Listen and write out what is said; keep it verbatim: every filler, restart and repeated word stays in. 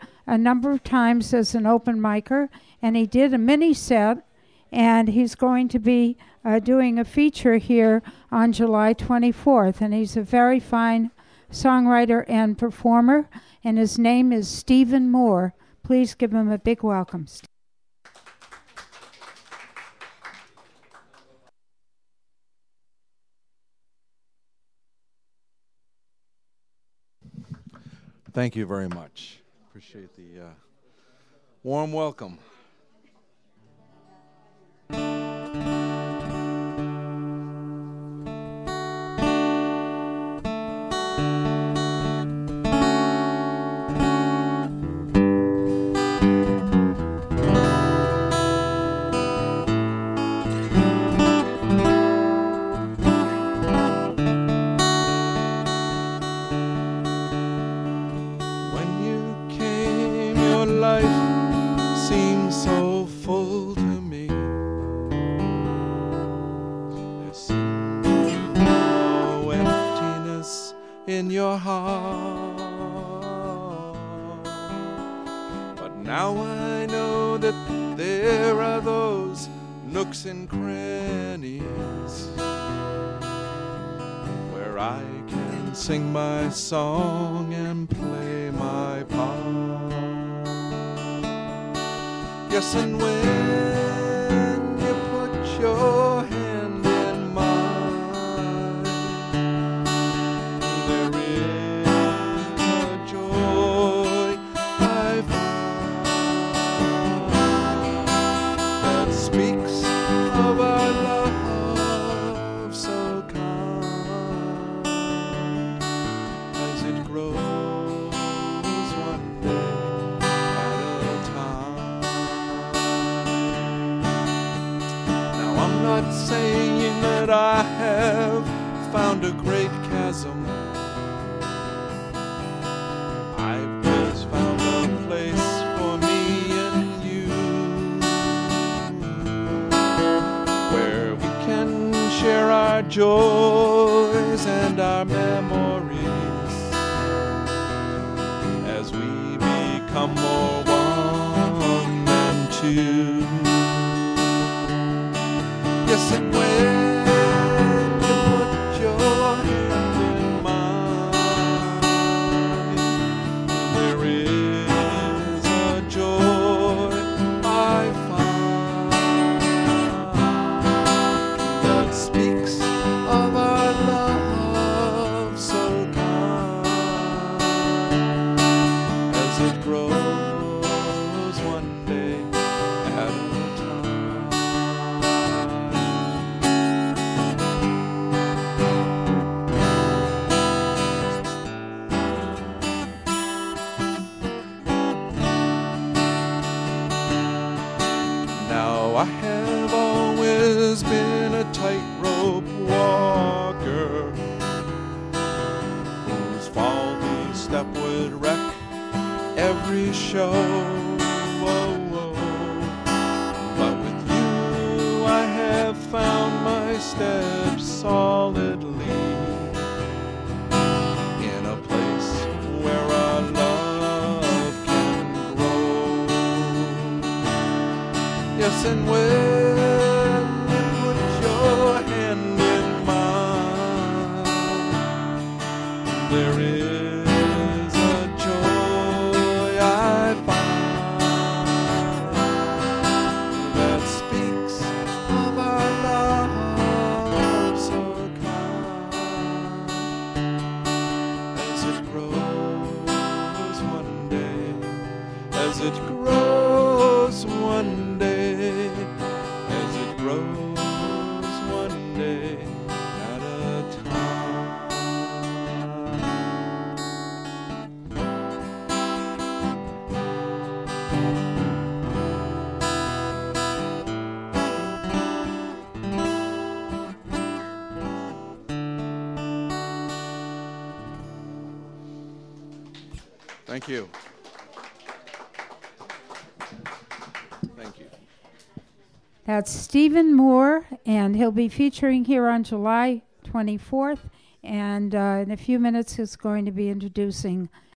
a number of times as an open micer, and he did a mini set, and he's going to be uh, doing a feature here on July twenty-fourth. And he's a very fine songwriter and performer, and his name is Stephen Moore. Please give him a big welcome. Thank you very much. Appreciate the uh, warm welcome. And crannies where I can sing my song and play my part. Yes, and when you put your hand in mine, there is a joy I find that speaks of our love so kind as it grows one day at a time. Now I'm not saying that I have found a great chasm. I've just found a place for me and you, where we can share our joys and our memories as we become more one than two. Yes, and when you put your hand in mine, there is a joy I find that speaks of our love so kind as it grows one day at a time. Now I have always been a tightrope walker whose faulty step would wreck every show. Whoa, whoa. But with you I have found my steps solidly in a place where our love can grow. Yes, and when you put your hand in mine, there is a joy I find that speaks of our love so kind as it grows one day, as it grows one day, as it grows one day at a time. Thank you. Thank you. That's Stephen Moore, and he'll be featuring here on July twenty-fourth. And uh, in a few minutes, he's going to be introducing